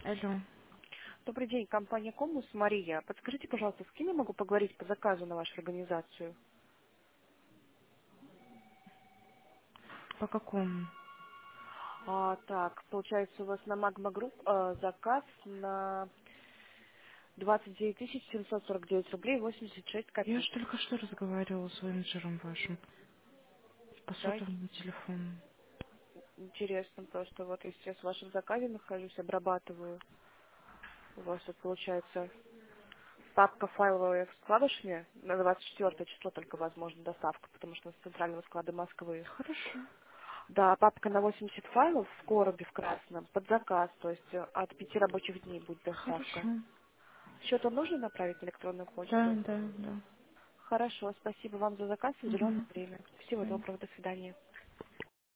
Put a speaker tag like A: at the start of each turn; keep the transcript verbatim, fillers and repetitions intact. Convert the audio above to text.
A: Алло.
B: Добрый день, компания Коммус, Мария. Подскажите, пожалуйста, с кем я могу поговорить по заказу на вашу организацию?
A: По какому?
B: А, так, получается, у вас на Magma Group э, заказ на двадцать девять тысяч семьсот сорок девять рублей восемьдесят шесть
A: Я же
B: копеек.
A: только что разговаривала с менеджером вашим по
B: Да,
A: сотовому телефону.
B: интересно, просто вот я сейчас в вашем заказе нахожусь, обрабатываю. У вас тут получается папка файловая в складышне на двадцать четвёртое число только возможна доставка, потому что с центрального склада Москвы.
A: Хорошо.
B: Да, папка на восемьдесят файлов в коробе в красном, под заказ, то есть э, от пяти рабочих дней будет доставка.
A: Хорошо.
B: Счет нужно направить на электронную
A: Да,
B: почту?
A: да, да.
B: Хорошо, спасибо вам за заказ и уделенное
A: Угу.
B: время. Всего
A: Да.
B: доброго, до свидания.